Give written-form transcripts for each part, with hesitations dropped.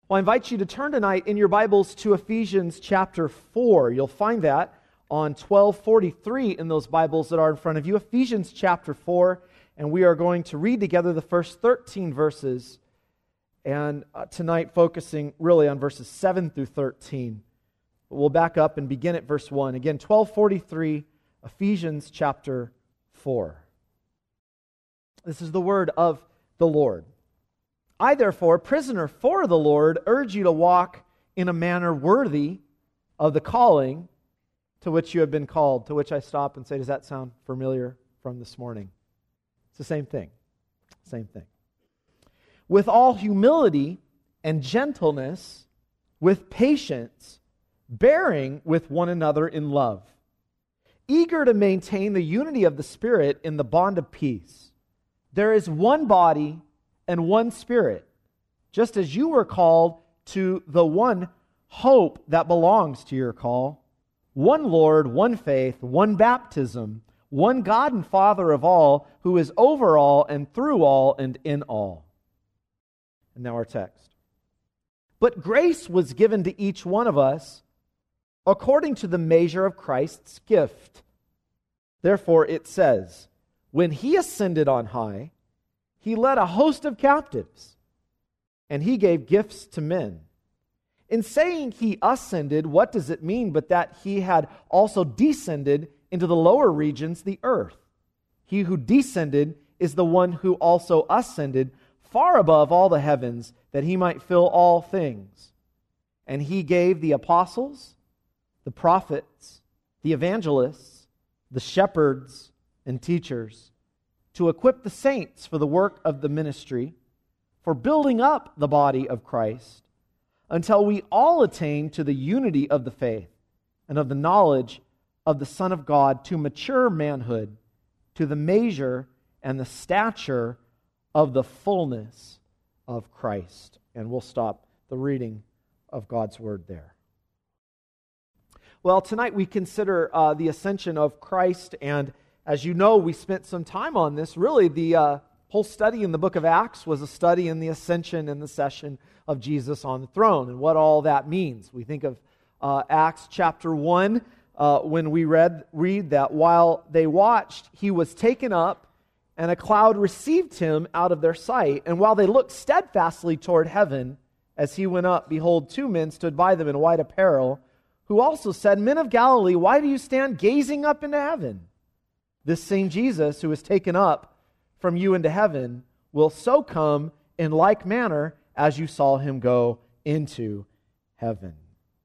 Well, I invite you to turn tonight in your Bibles to Ephesians chapter 4. You'll find that on 1243 in those Bibles that are in front of you. Ephesians chapter 4, and we are going to read together the first 13 verses, and tonight focusing really on verses 7 through 13. But we'll back up and begin at verse 1. Again, 1243, Ephesians chapter 4. This is the word of the Lord. I, therefore, prisoner for the Lord, urge you to walk in a manner worthy of the calling to which you have been called. To which I stop and say, does that sound familiar from this morning? It's the same thing. Same thing. With all humility and gentleness, with patience, bearing with one another in love, eager to maintain the unity of the Spirit in the bond of peace. There is one body and one Spirit, just as you were called to the one hope that belongs to your call, one Lord, one faith, one baptism, one God and Father of all, who is over all and through all and in all. And now our text. But grace was given to each one of us according to the measure of Christ's gift. Therefore it says, when He ascended on high, He led a host of captives, and He gave gifts to men. In saying He ascended, what does it mean but that He had also descended into the lower regions, the earth? He who descended is the one who also ascended far above all the heavens, that He might fill all things. And He gave the apostles, the prophets, the evangelists, the shepherds, and teachers, to equip the saints for the work of the ministry, for building up the body of Christ, until we all attain to the unity of the faith and of the knowledge of the Son of God, to mature manhood, to the measure and the stature of the fullness of Christ. And we'll stop the reading of God's Word there. Well, tonight we consider the ascension of Christ, and as you know, we spent some time on this. Really, the whole study in the book of Acts was a study in the ascension and the session of Jesus on the throne and what all that means. We think of Acts chapter 1 when we read that while they watched, He was taken up and a cloud received Him out of their sight. And while they looked steadfastly toward heaven as He went up, behold, two men stood by them in white apparel, who also said, Men of Galilee, why do you stand gazing up into heaven? This same Jesus who was taken up from you into heaven will so come in like manner as you saw Him go into heaven.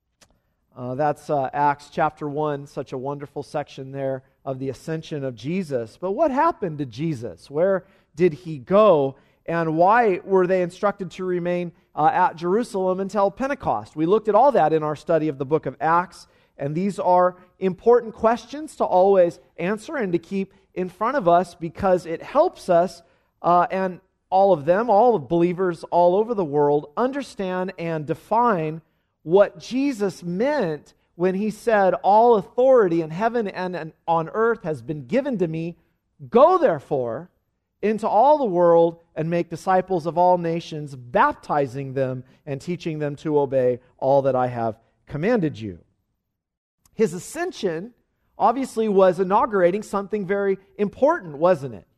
That's Acts chapter 1, such a wonderful section there of the ascension of Jesus. But what happened to Jesus? Where did He go? And why were they instructed to remain at Jerusalem until Pentecost? We looked at all that in our study of the book of Acts. And these are important questions to always answer and to keep in front of us, because it helps us and all of believers all over the world, understand and define what Jesus meant when He said, all authority in heaven and on earth has been given to me. Go therefore into all the world and make disciples of all nations, baptizing them and teaching them to obey all that I have commanded you. His ascension obviously was inaugurating something very important, wasn't it?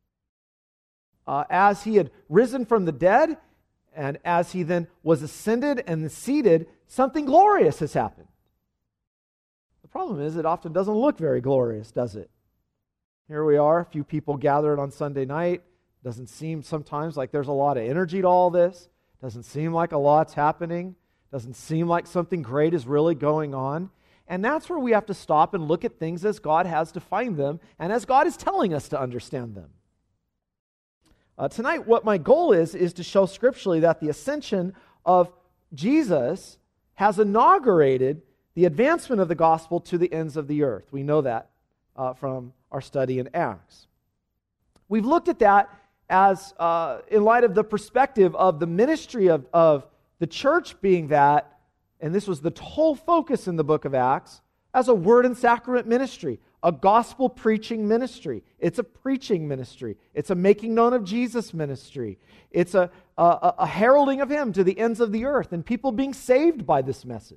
As He had risen from the dead, and as He then was ascended and seated, something glorious has happened. The problem is it often doesn't look very glorious, does it? Here we are, a few people gathered on Sunday night. Doesn't seem sometimes like there's a lot of energy to all this. Doesn't seem like a lot's happening. Doesn't seem like something great is really going on. And that's where we have to stop and look at things as God has defined them and as God is telling us to understand them. Tonight, what my goal is to show scripturally that the ascension of Jesus has inaugurated the advancement of the gospel to the ends of the earth. We know that from our study in Acts. We've looked at that as in light of the perspective of the ministry of the church being that, and this was the whole focus in the book of Acts, as a word and sacrament ministry. a gospel preaching ministry. It's a preaching ministry. It's a making known of Jesus ministry. It's a heralding of Him to the ends of the earth and people being saved by this message.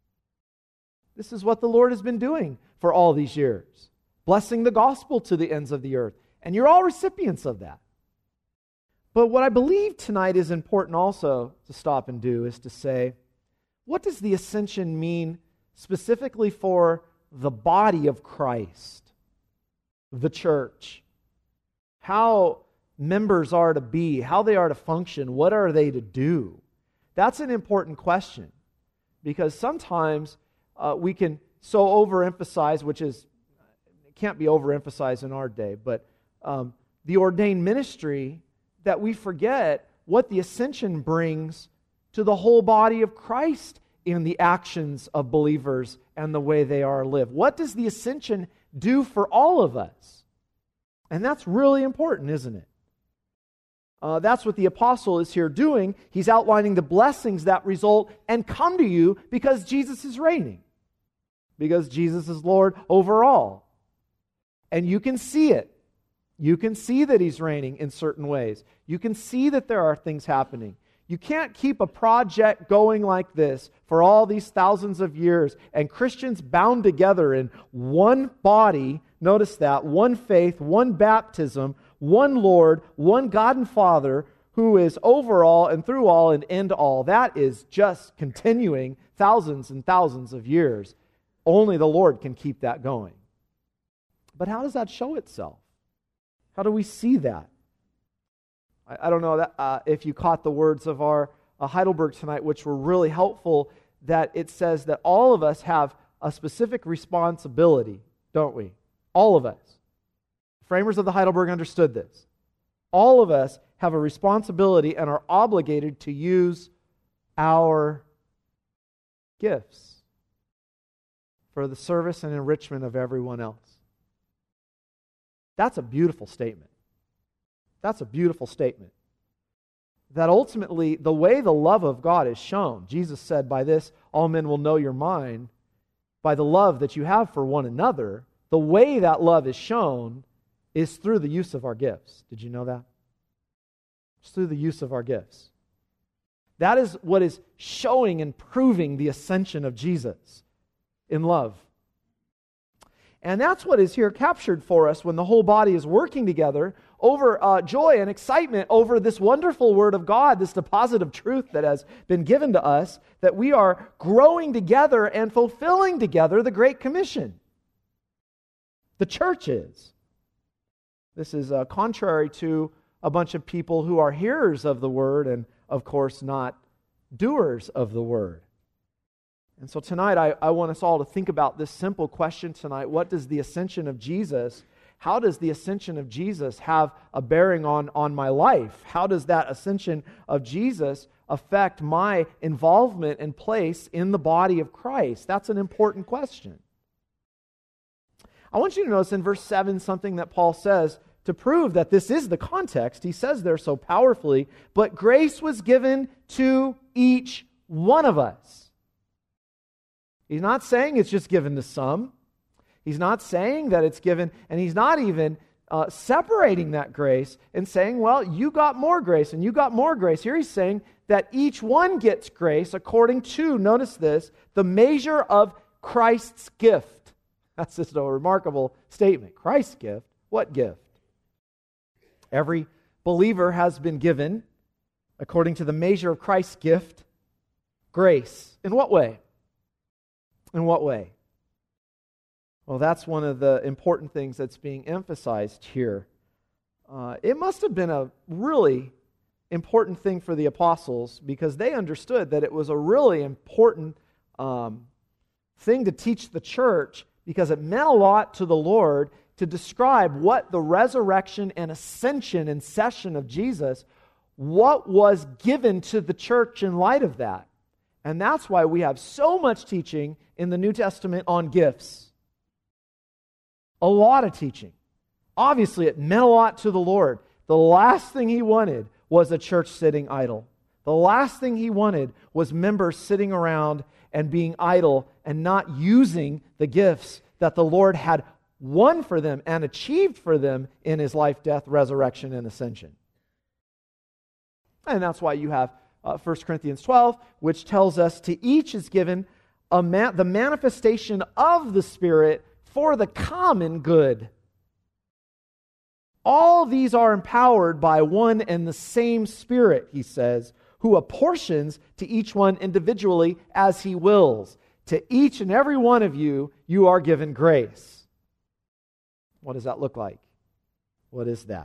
This is what the Lord has been doing for all these years, blessing the gospel to the ends of the earth. And you're all recipients of that. But what I believe tonight is important also to stop and do is to say, what does the ascension mean specifically for the body of Christ, the church? How members are to be, how they are to function, what are they to do? That's an important question, because sometimes we can so overemphasize, which is, it can't be overemphasized in our day, but the ordained ministry, that we forget what the ascension brings to the whole body of Christ in the actions of believers and the way they are lived. What does the ascension do for all of us? And that's really important, isn't it? That's what the apostle is here doing. He's outlining the blessings that result and come to you because Jesus is reigning, because Jesus is Lord over all. And you can see it. You can see that He's reigning in certain ways. You can see that there are things happening. You can't keep a project going like this for all these thousands of years and Christians bound together in one body, notice that, one faith, one baptism, one Lord, one God and Father who is over all and through all and end all. That is just continuing thousands and thousands of years. Only the Lord can keep that going. But how does that show itself? How do we see that? I don't know that, if you caught the words of our Heidelberg tonight, which were really helpful, that it says that all of us have a specific responsibility, don't we? All of us. Framers of the Heidelberg understood this. All of us have a responsibility and are obligated to use our gifts for the service and enrichment of everyone else. That's a beautiful statement. That's a beautiful statement. That ultimately, the way the love of God is shown, Jesus said, by this all men will know your mind, by the love that you have for one another. The way that love is shown is through the use of our gifts. Did you know that? It's through the use of our gifts. That is what is showing and proving the ascension of Jesus in love. And that's what is here captured for us when the whole body is working together over joy and excitement over this wonderful Word of God, this deposit of truth that has been given to us, that we are growing together and fulfilling together the Great Commission. The church is. This is contrary to a bunch of people who are hearers of the Word and, of course, not doers of the Word. And so tonight, I want us all to think about this simple question tonight. What does the ascension of Jesus, how does the ascension of Jesus have a bearing on my life? How does that ascension of Jesus affect my involvement and place in the body of Christ? That's an important question. I want you to notice in verse 7 something that Paul says to prove that this is the context. He says there so powerfully, but grace was given to each one of us. He's not saying it's just given to some. He's not saying that it's given, and he's not even separating that grace and saying, well, you got more grace and you got more grace. Here he's saying that each one gets grace according to, notice this, the measure of Christ's gift. That's just a remarkable statement. Christ's gift. What gift? Every believer has been given, according to the measure of Christ's gift, grace. In what way? In what way? Well, that's one of the important things that's being emphasized here. It must have been a really important thing for the apostles because they understood that it was a really important thing to teach the church because it meant a lot to the Lord to describe what the resurrection and ascension and session of Jesus, what was given to the church in light of that. And that's why we have so much teaching in the New Testament on gifts. A lot of teaching. Obviously, it meant a lot to the Lord. The last thing He wanted was a church sitting idle. The last thing He wanted was members sitting around and being idle and not using the gifts that the Lord had won for them and achieved for them in his life, death, resurrection, and ascension. And that's why you have 1 Corinthians 12, which tells us to each is given the manifestation of the Spirit for the common good. All these are empowered by one and the same Spirit, he says, who apportions to each one individually as he wills. To each and every one of you, you are given grace. What does that look like? What is that?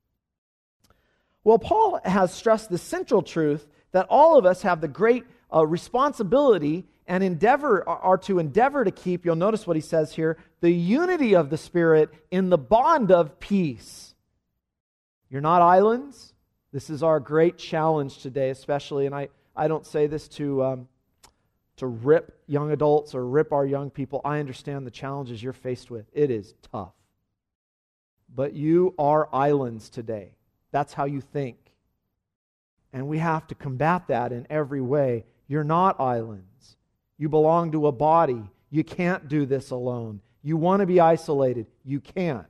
Well, Paul has stressed the central truth that all of us have the great responsibility and are to endeavor to keep, you'll notice what he says here, the unity of the Spirit in the bond of peace. You're not islands. This is our great challenge today, especially, and I don't say this to rip young adults or rip our young people. I understand the challenges you're faced with. It is tough. But you are islands today. That's how you think. And we have to combat that in every way. You're not islands. You belong to a body. You can't do this alone. You want to be isolated. You can't.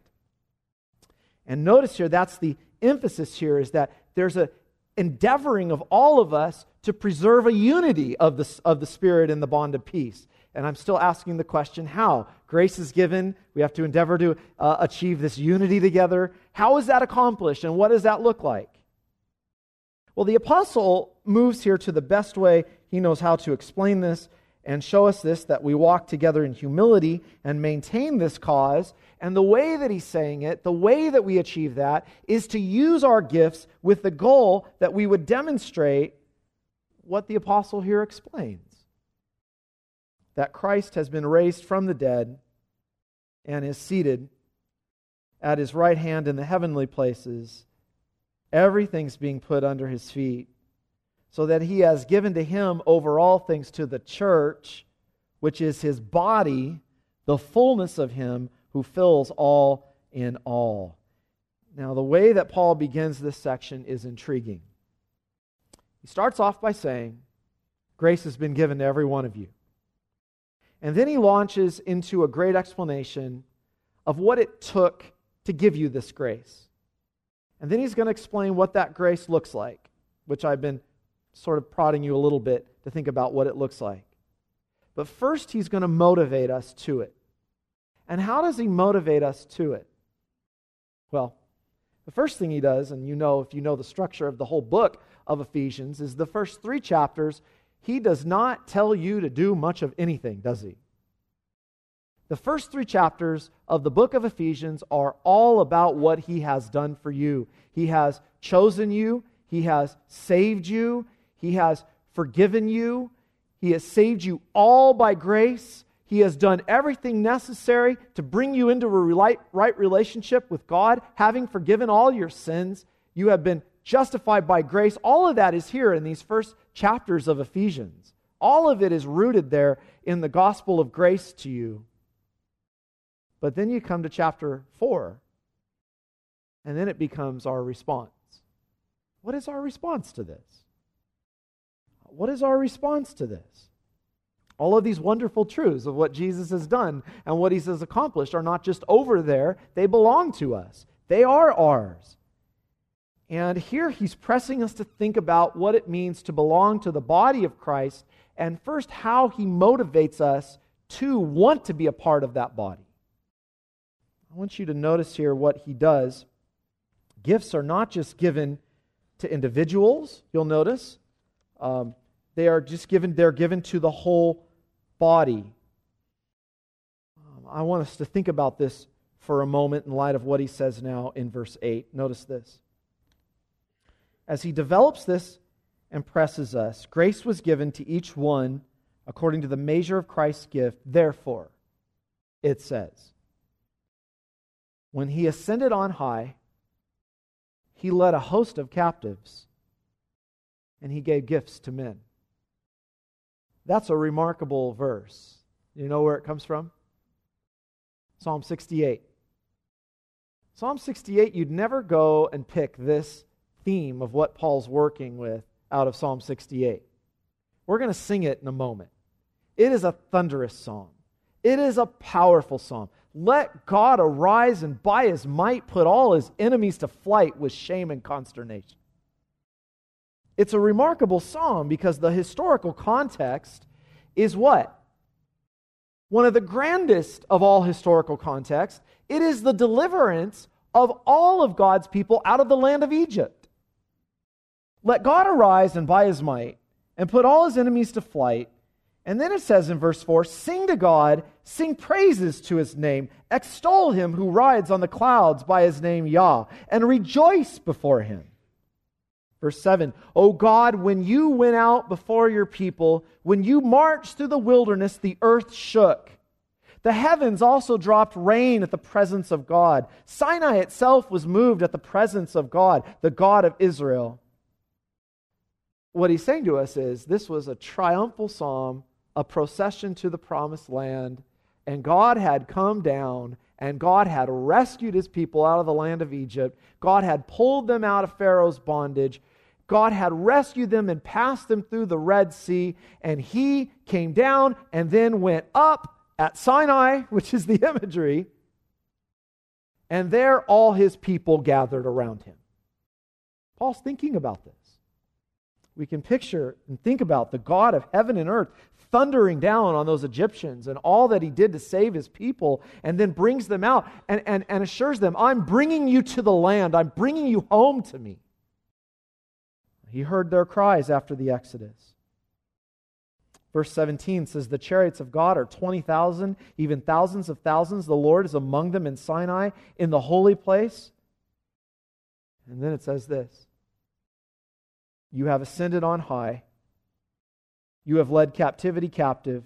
And notice here, that's the emphasis here, is that there's an endeavoring of all of us to preserve a unity of the Spirit in the bond of peace. And I'm still asking the question, how? Grace is given. We have to endeavor to achieve this unity together. How is that accomplished, and what does that look like? Well, the apostle moves here to the best way he knows how to explain this and show us this, that we walk together in humility and maintain this cause. And the way that he's saying it, the way that we achieve that, is to use our gifts with the goal that we would demonstrate what the apostle here explains. That Christ has been raised from the dead and is seated at his right hand in the heavenly places. Everything's being put under his feet, so that he has given to him over all things to the church, which is his body, the fullness of him who fills all in all. Now, the way that Paul begins this section is intriguing. He starts off by saying, grace has been given to every one of you. And then he launches into a great explanation of what it took to give you this grace. And then he's going to explain what that grace looks like, which I've been sort of prodding you a little bit to think about what it looks like. But first, he's going to motivate us to it. And how does he motivate us to it? Well, the first thing he does, and you know if you know the structure of the whole book of Ephesians, is the first 3 chapters, he does not tell you to do much of anything, does he? The first 3 chapters of the book of Ephesians are all about what he has done for you. He has chosen you. He has saved you. He has forgiven you. He has saved you all by grace. He has done everything necessary to bring you into a right relationship with God, having forgiven all your sins. You have been justified by grace. All of that is here in these first chapters of Ephesians. All of it is rooted there in the gospel of grace to you. But then you come to chapter 4, and then it becomes our response. What is our response to this? What is our response to this? All of these wonderful truths of what Jesus has done and what he has accomplished are not just over there. They belong to us. They are ours. And here he's pressing us to think about what it means to belong to the body of Christ, and first how he motivates us to want to be a part of that body. I want you to notice here what he does. Gifts are not just given to individuals, you'll notice. They're given to the whole body. I want us to think about this for a moment in light of what he says now in verse 8. Notice this. As he develops this and presses us, grace was given to each one according to the measure of Christ's gift. Therefore, it says, when he ascended on high, he led a host of captives, and he gave gifts to men. That's a remarkable verse. You know where it comes from? Psalm 68. Psalm 68, you'd never go and pick this theme of what Paul's working with out of Psalm 68. We're going to sing it in a moment. It is a thunderous psalm. It is a powerful psalm. Let God arise and by his might put all his enemies to flight with shame and consternation. It's a remarkable psalm because the historical context is what? One of the grandest of all historical contexts. It is the deliverance of all of God's people out of the land of Egypt. Let God arise and by his might and put all his enemies to flight. And then it says in verse 4, sing to God, sing praises to his name, extol him who rides on the clouds by his name Yah, and rejoice before him. Verse 7, O God, when you went out before your people, when you marched through the wilderness, the earth shook. The heavens also dropped rain at the presence of God. Sinai itself was moved at the presence of God, the God of Israel. What he's saying to us is this was a triumphal psalm, a procession to the promised land, and God had come down and God had rescued his people out of the land of Egypt. God had pulled them out of Pharaoh's bondage. God had rescued them and passed them through the Red Sea, and he came down and then went up at Sinai, which is the imagery, and there all his people gathered around him. Paul's thinking about this. We can picture and think about the God of heaven and earth thundering down on those Egyptians and all that he did to save his people, and then brings them out and assures them, I'm bringing you to the land. I'm bringing you home to me. He heard their cries after the Exodus. Verse 17 says, the chariots of God are 20,000, even thousands of thousands. The Lord is among them in Sinai, in the holy place. And then it says this, you have ascended on high. You have led captivity captive.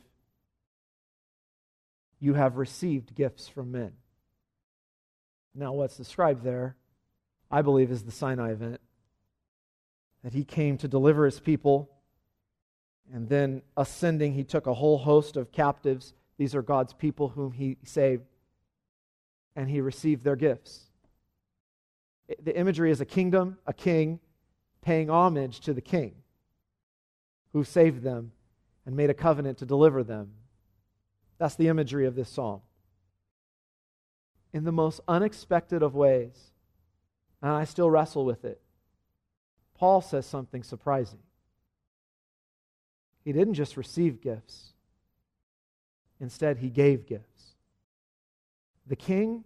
You have received gifts from men. Now what's described there, I believe, is the Sinai event. That he came to deliver his people, and then ascending, he took a whole host of captives. These are God's people whom he saved, and he received their gifts. The imagery is a kingdom, a king, paying homage to the king who saved them and made a covenant to deliver them. That's the imagery of this psalm. In the most unexpected of ways, and I still wrestle with it, Paul says something surprising. He didn't just receive gifts. Instead, he gave gifts. The king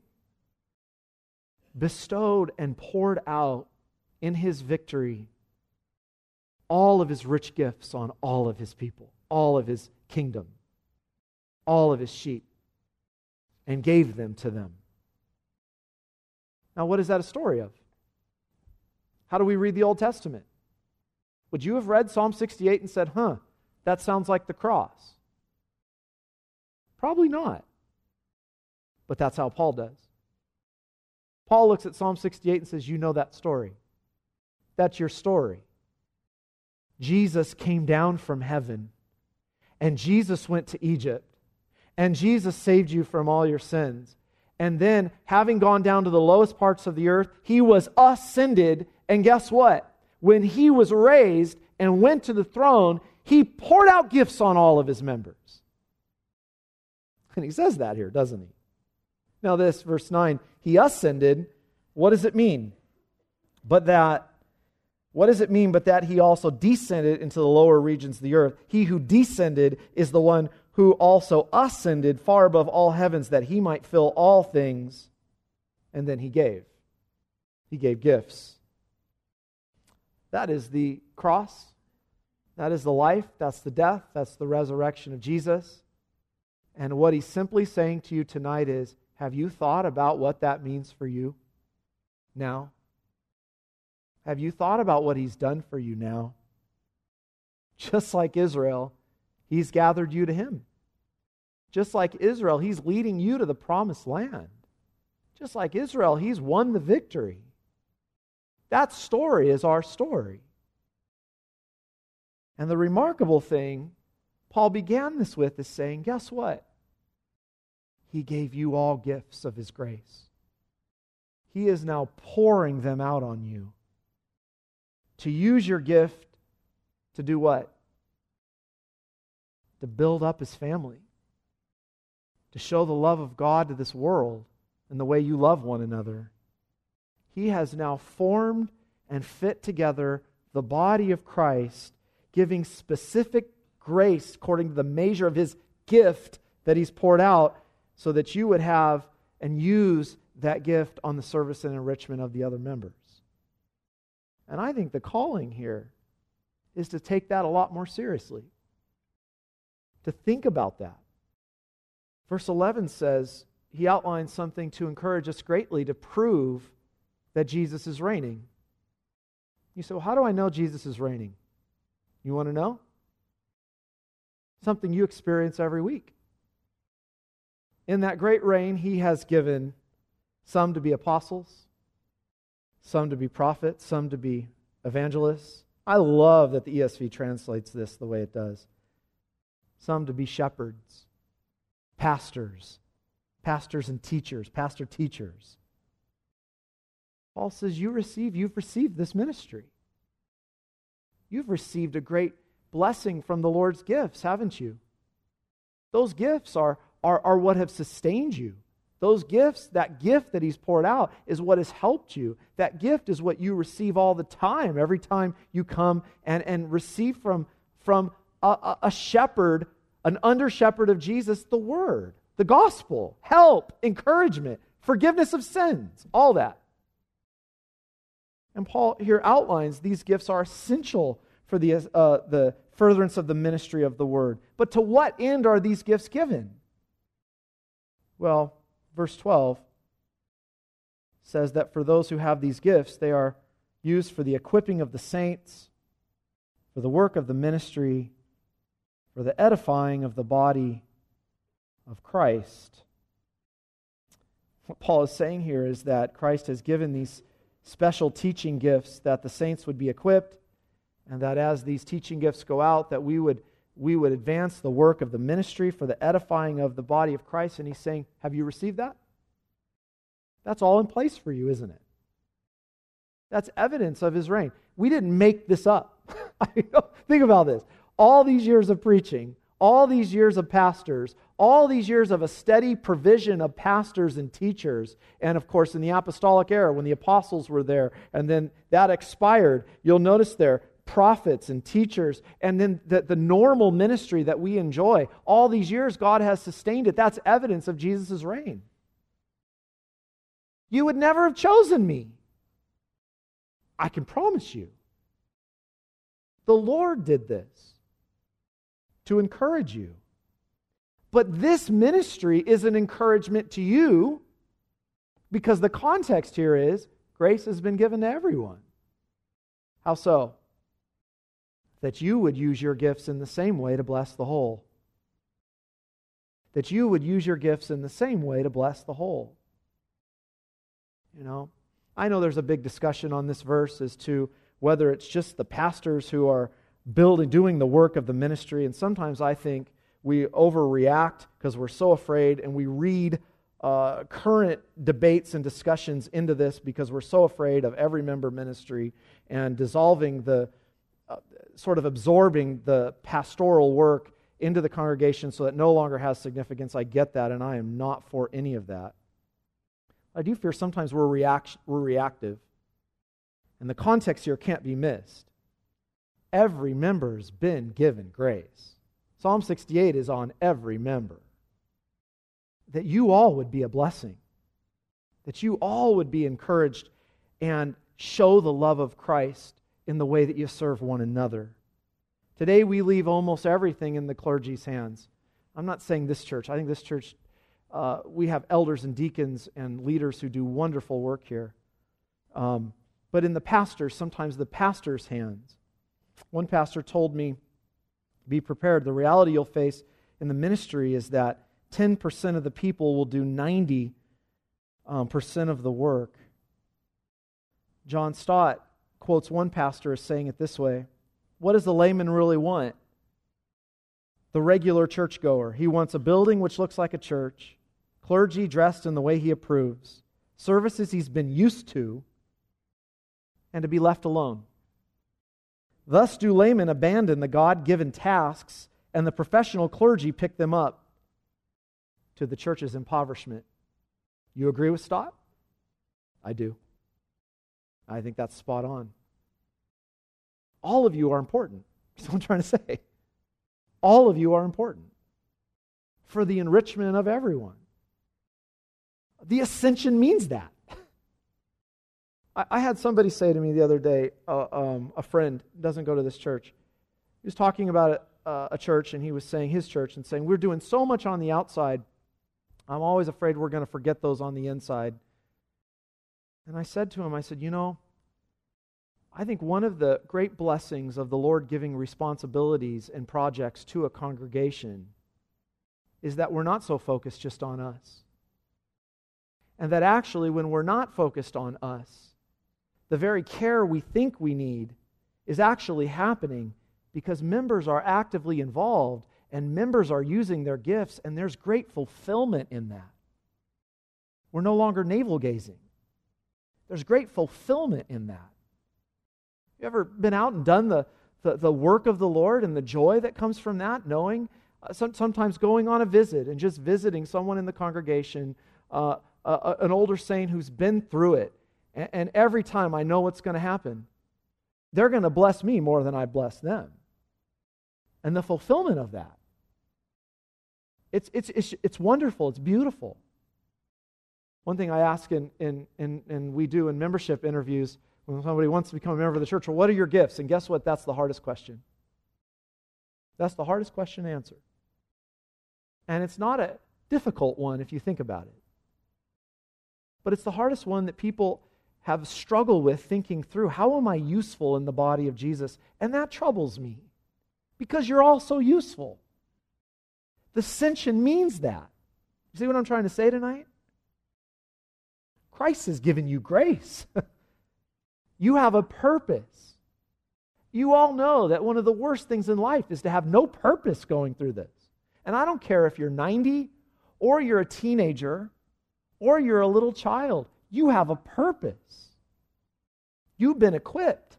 bestowed and poured out in his victory all of his rich gifts on all of his people, all of his kingdom, all of his sheep, and gave them to them. Now, what is that a story of? How do we read the Old Testament? Would you have read Psalm 68 and said, that sounds like the cross? Probably not. But that's how Paul does. Paul looks at Psalm 68 and says, you know that story. That's your story. Jesus came down from heaven, and Jesus went to Egypt, and Jesus saved you from all your sins. And then, having gone down to the lowest parts of the earth, he was ascended. And guess what? When he was raised and went to the throne, he poured out gifts on all of his members. And he says that here, doesn't he? Now this, verse 9, he ascended. What does it mean? What does it mean but that he also descended into the lower regions of the earth? He who descended is the one who also ascended far above all heavens that he might fill all things. And then he gave. He gave gifts. That is the cross. That is the life. That's the death. That's the resurrection of Jesus. And what he's simply saying to you tonight is, have you thought about what that means for you now? Have you thought about what he's done for you now? Just like Israel, he's gathered you to him. Just like Israel, he's leading you to the promised land. Just like Israel, he's won the victory. That story is our story. And the remarkable thing Paul began this with is saying, guess what? He gave you all gifts of his grace. He is now pouring them out on you. To use your gift to do what? To build up his family. to show the love of God to this world and the way you love one another. He has now formed and fit together the body of Christ, giving specific grace according to the measure of His gift that He's poured out, so that you would have and use that gift on the service and enrichment of the other members. And I think the calling here is to take that a lot more seriously, to think about that. Verse 11 says, he outlines something to encourage us greatly to prove that Jesus is reigning. You say, well, how do I know Jesus is reigning? You want to know? Something you experience every week. In that great reign, He has given some to be apostles, some to be prophets, some to be evangelists. I love that the ESV translates this the way it does. Some to be shepherds, pastors and teachers, pastor-teachers. Paul says you've received this ministry. You've received a great blessing from the Lord's gifts, haven't you? Those gifts are what have sustained you. Those gifts, that gift that He's poured out is what has helped you. That gift is what you receive all the time, every time you come and receive from a shepherd, an under-shepherd of Jesus, the Word, the gospel, help, encouragement, forgiveness of sins, all that. And Paul here outlines these gifts are essential for the furtherance of the ministry of the Word. But to what end are these gifts given? Well, verse 12 says that for those who have these gifts, they are used for the equipping of the saints, for the work of the ministry, for the edifying of the body of Christ. What Paul is saying here is that Christ has given these special teaching gifts that the saints would be equipped, and that as these teaching gifts go out, that we would advance the work of the ministry for the edifying of the body of Christ. And He's saying, have you received that? That's all in place for you, isn't it? That's evidence of His reign. We didn't make this up. Think about this. All these years of preaching, all these years of pastors, all these years of a steady provision of pastors and teachers, and of course in the apostolic era when the apostles were there, and then that expired, you'll notice there, prophets and teachers, and then the normal ministry that we enjoy. All these years God has sustained it. That's evidence of Jesus' reign. You would never have chosen me. I can promise you. The Lord did this to encourage you. But this ministry is an encouragement to you because the context here is grace has been given to everyone. How so? That you would use your gifts in the same way to bless the whole. That you would use your gifts in the same way to bless the whole. I know there's a big discussion on this verse as to whether it's just the pastors who are doing the work of the ministry, and sometimes I think we overreact because we're so afraid, and we read current debates and discussions into this because we're so afraid of every member ministry and dissolving sort of absorbing the pastoral work into the congregation so that no longer has significance. I get that, and I am not for any of that. I do fear sometimes we're reactive, and the context here can't be missed. Every member's been given grace. Psalm 68 is on every member. That you all would be a blessing. That you all would be encouraged and show the love of Christ in the way that you serve one another. Today we leave almost everything in the clergy's hands. I'm not saying this church. I think this church, we have elders and deacons and leaders who do wonderful work here. But in the pastors, sometimes the pastor's hands. One pastor told me, be prepared. The reality you'll face in the ministry is that 10% of the people will do 90% of the work. John Stott quotes one pastor as saying it this way: what does the layman really want? The regular churchgoer. He wants a building which looks like a church, clergy dressed in the way he approves, services he's been used to, and to be left alone. Thus do laymen abandon the God-given tasks, and the professional clergy pick them up. to the church's impoverishment. You agree with Stott? I do. I think that's spot on. All of you are important. That's what I'm trying to say. All of you are important for the enrichment of everyone. The ascension means that. I had somebody say to me the other day, a friend doesn't go to this church. He was talking about a church, and he was saying his church and saying, we're doing so much on the outside, I'm always afraid we're going to forget those on the inside. And I said to him, I said, I think one of the great blessings of the Lord giving responsibilities and projects to a congregation is that we're not so focused just on us. And that actually, when we're not focused on us, the very care we think we need is actually happening because members are actively involved and members are using their gifts, and there's great fulfillment in that. We're no longer navel-gazing. There's great fulfillment in that. You ever been out and done the work of the Lord and the joy that comes from that, knowing, sometimes going on a visit and just visiting someone in the congregation, an older saint who's been through it, and every time I know what's going to happen. They're going to bless me more than I bless them. And the fulfillment of that. It's wonderful. It's beautiful. One thing I ask and we do in membership interviews when somebody wants to become a member of the church, well, what are your gifts? And guess what? That's the hardest question. That's the hardest question to answer. And it's not a difficult one if you think about it. But it's the hardest one that people have struggled with thinking through. How am I useful in the body of Jesus? And that troubles me because you're all so useful. The ascension means that. You see what I'm trying to say tonight? Christ has given you grace. You have a purpose. You all know that one of the worst things in life is to have no purpose going through this. And I don't care if you're 90 or you're a teenager or you're a little child. You have a purpose. You've been equipped.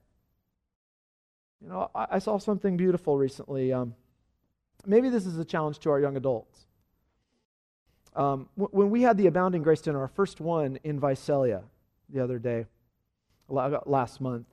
I saw something beautiful recently. Maybe this is a challenge to our young adults. When we had the Abounding Grace Dinner, our first one in Visalia the other day, last month,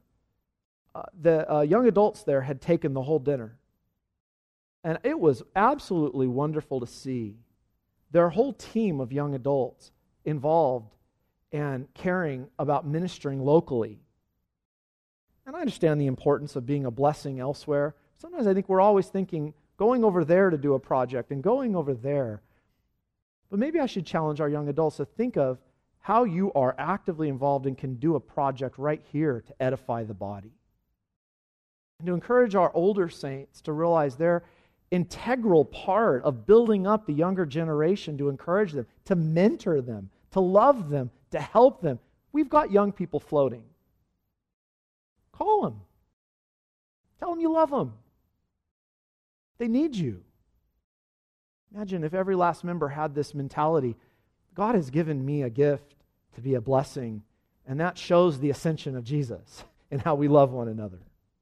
the young adults there had taken the whole dinner. And it was absolutely wonderful to see their whole team of young adults involved and caring about ministering locally. And I understand the importance of being a blessing elsewhere. Sometimes I think we're always thinking, going over there to do a project and going over there. But maybe I should challenge our young adults to think of how you are actively involved and can do a project right here to edify the body. And to encourage our older saints to realize they're integral part of building up the younger generation, to encourage them, to mentor them, to love them, to help them. We've got young people floating. Call them. Tell them you love them. They need you. Imagine if every last member had this mentality. God has given me a gift to be a blessing, and that shows the ascension of Jesus and how we love one another.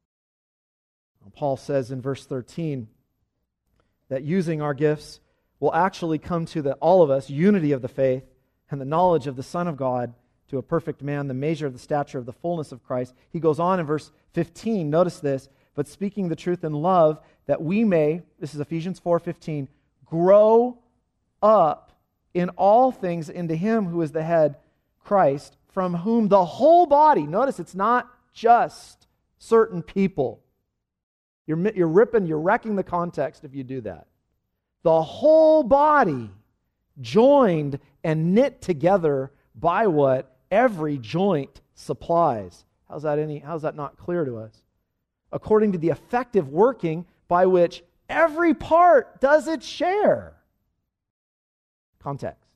Paul says in verse 13 that using our gifts will actually come to all of us, unity of the faith and the knowledge of the Son of God, to a perfect man, the measure of the stature of the fullness of Christ. He goes on in verse 15, notice this, but speaking the truth in love, that we may, this is Ephesians 4:15, grow up in all things into Him who is the head, Christ, from whom the whole body, notice it's not just certain people. You're wrecking the context if you do that. The whole body, joined and knit together by what every joint supplies. How's that not clear to us? According to the effective working by which every part does its share. Context.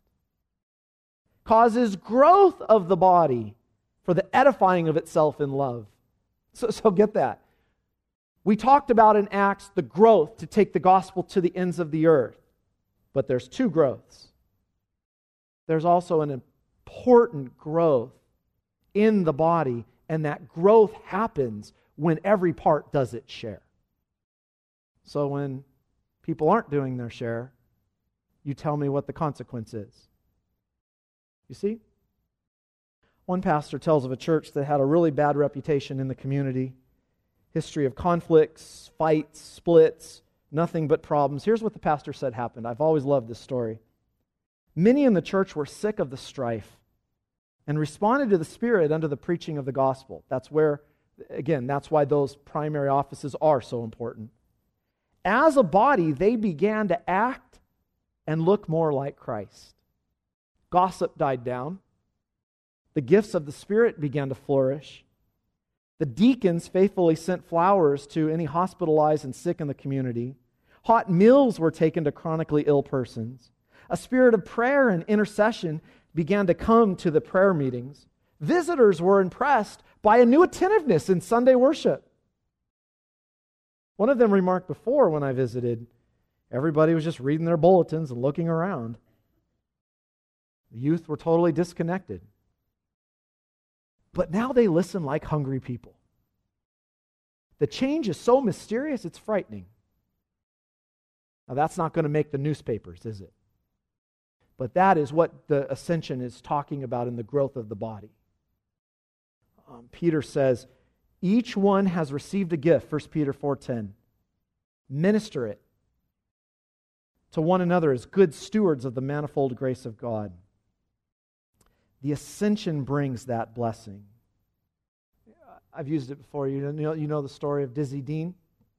Causes growth of the body for the edifying of itself in love. So get that. We talked about in Acts the growth to take the gospel to the ends of the earth. But there's two growths. There's also an important growth in the body, and that growth happens when every part does its share. So when people aren't doing their share, you tell me what the consequence is. You see? One pastor tells of a church that had a really bad reputation in the community. History of conflicts, fights, splits, nothing but problems. Here's what the pastor said happened. I've always loved this story. Many in the church were sick of the strife and responded to the Spirit under the preaching of the gospel. That's why those primary offices are so important. As a body, they began to act and look more like Christ. Gossip died down. The gifts of the Spirit began to flourish. The deacons faithfully sent flowers to any hospitalized and sick in the community. Hot meals were taken to chronically ill persons. A spirit of prayer and intercession began to come to the prayer meetings. Visitors were impressed by a new attentiveness in Sunday worship. One of them remarked before when I visited, everybody was just reading their bulletins and looking around. The youth were totally disconnected. But now they listen like hungry people. The change is so mysterious, it's frightening. Now, that's not going to make the newspapers, is it? But that is what the ascension is talking about in the growth of the body. Peter says, each one has received a gift, 1 Peter 4:10. Minister it to one another as good stewards of the manifold grace of God. The ascension brings that blessing. I've used it before. You know the story of Dizzy Dean?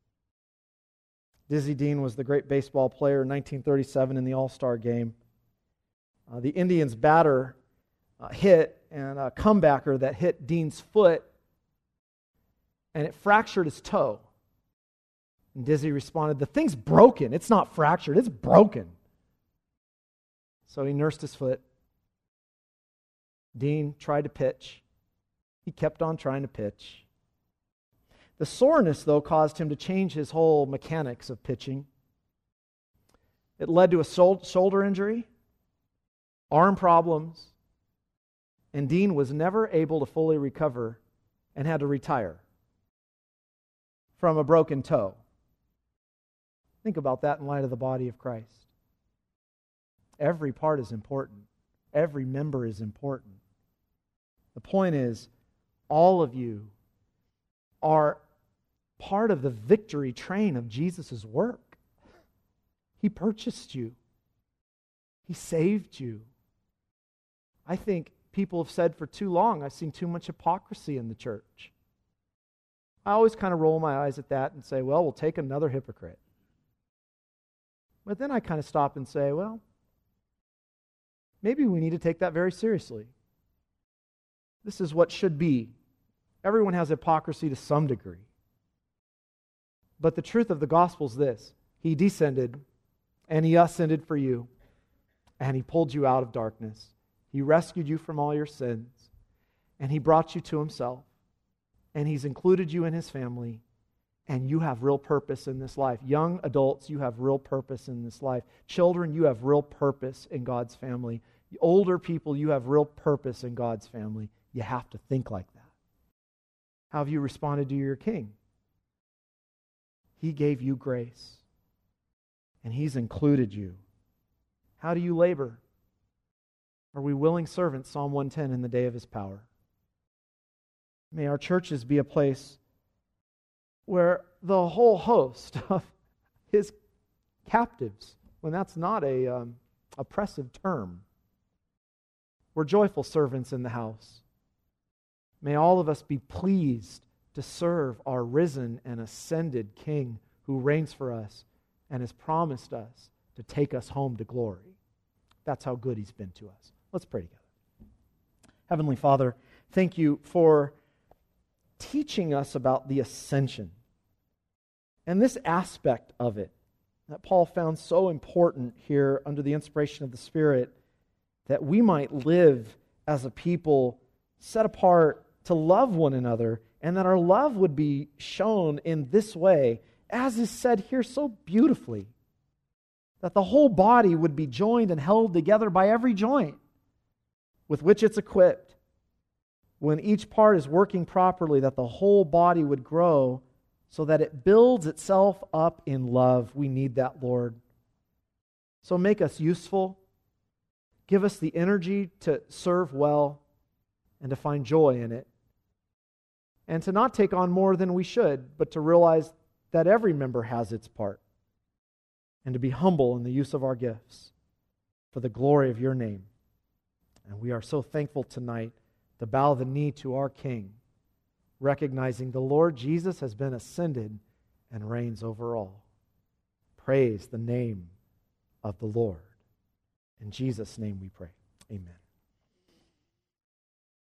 Dizzy Dean was the great baseball player in 1937 in the All-Star game. The Indians' batter hit, and a comebacker that hit Dean's foot, and it fractured his toe. And Dizzy responded, "The thing's broken. It's not fractured. It's broken." So he nursed his foot. Dean tried to pitch. He kept on trying to pitch. The soreness, though, caused him to change his whole mechanics of pitching. It led to a shoulder injury, arm problems, and Dean was never able to fully recover and had to retire from a broken toe. Think about that in light of the body of Christ. Every part is important. Every member is important. The point is, all of you are part of the victory train of Jesus' work. He purchased you. He saved you. I think people have said for too long, I've seen too much hypocrisy in the church. I always kind of roll my eyes at that and say, well, we'll take another hypocrite. But then I kind of stop and say, well, maybe we need to take that very seriously. This is what should be. Everyone has hypocrisy to some degree. But the truth of the gospel is this. He descended, and He ascended for you, and He pulled you out of darkness. He rescued you from all your sins, and He brought you to Himself, and He's included you in His family, and you have real purpose in this life. Young adults, you have real purpose in this life. Children, you have real purpose in God's family. Older people, you have real purpose in God's family. You have to think like that. How have you responded to your King? He gave you grace, and He's included you. How do you labor? Are we willing servants, Psalm 110, in the day of His power? May our churches be a place where the whole host of His captives, when that's not a oppressive term, we're joyful servants in the house. May all of us be pleased to serve our risen and ascended King who reigns for us and has promised us to take us home to glory. That's how good He's been to us. Let's pray together. Heavenly Father, thank You for teaching us about the ascension and this aspect of it that Paul found so important here under the inspiration of the Spirit, that we might live as a people set apart to love one another, and that our love would be shown in this way, as is said here so beautifully, that the whole body would be joined and held together by every joint with which it's equipped. When each part is working properly, that the whole body would grow so that it builds itself up in love. We need that, Lord. So make us useful. Give us the energy to serve well and to find joy in it. And to not take on more than we should, but to realize that every member has its part. And to be humble in the use of our gifts for the glory of your name. And we are so thankful tonight to bow the knee to our King, recognizing the Lord Jesus has been ascended and reigns over all. Praise the name of the Lord. In Jesus' name we pray. Amen.